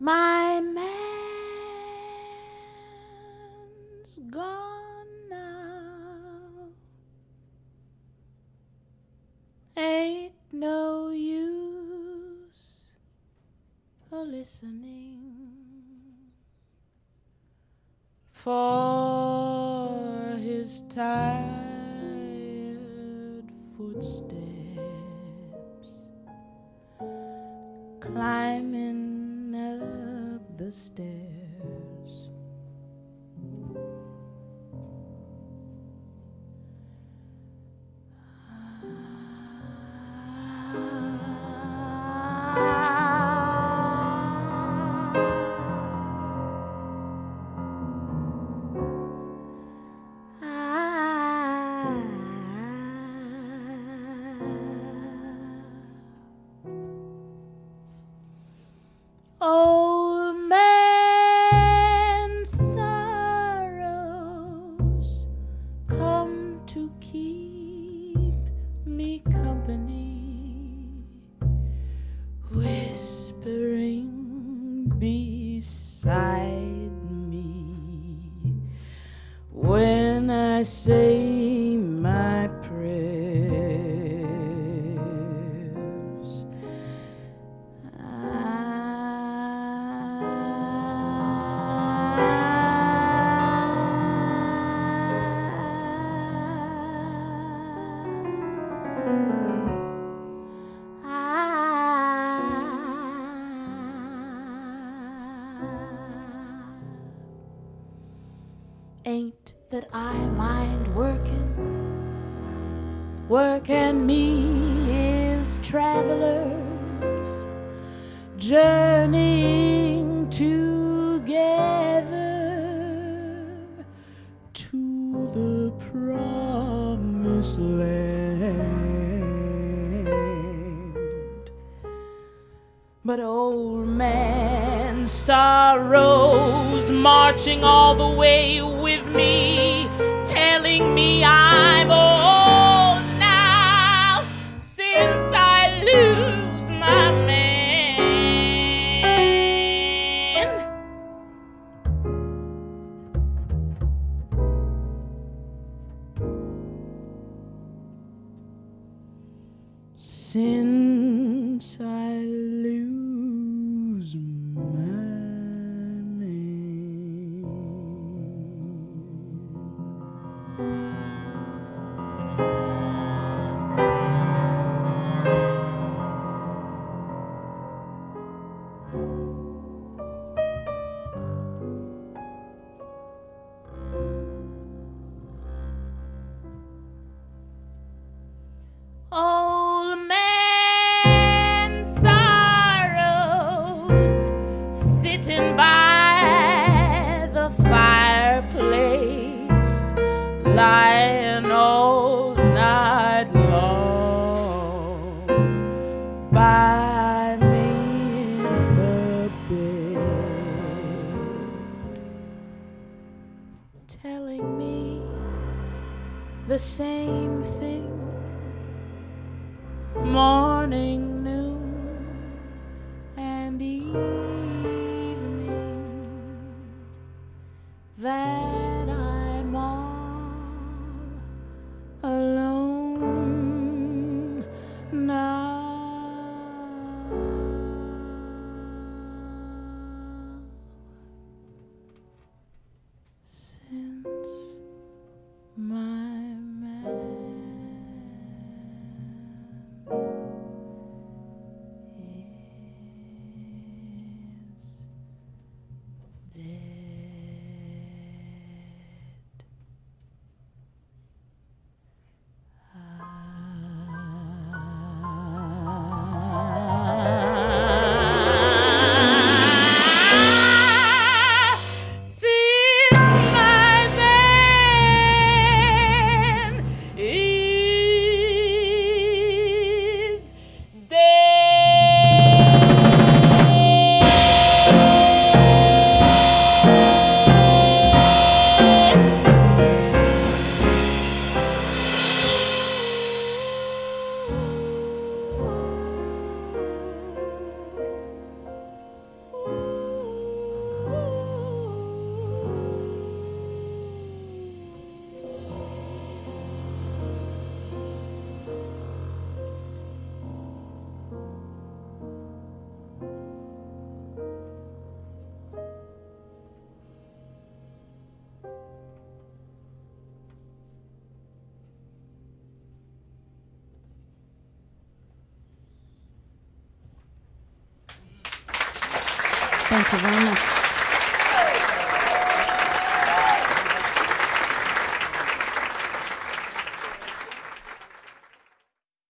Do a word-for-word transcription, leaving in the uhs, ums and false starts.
My man's gone now. Ain't no use a listening, for his tired footsteps climbing up the stairs. Old man sorrows come to keep me company, whispering beside me when I say my prayers. Ain't that I mind working, work and me is travelers journeying together to the promised land. But old man sorrows marching all the way with me, telling me I'm old now since I lose my man. Since I lose my old man sorrows sitting by the fireplace, lying all night long by me in the bed, telling me the same thing morning, noon, and evening, that I'm all alone now. Since my man Thank you very much.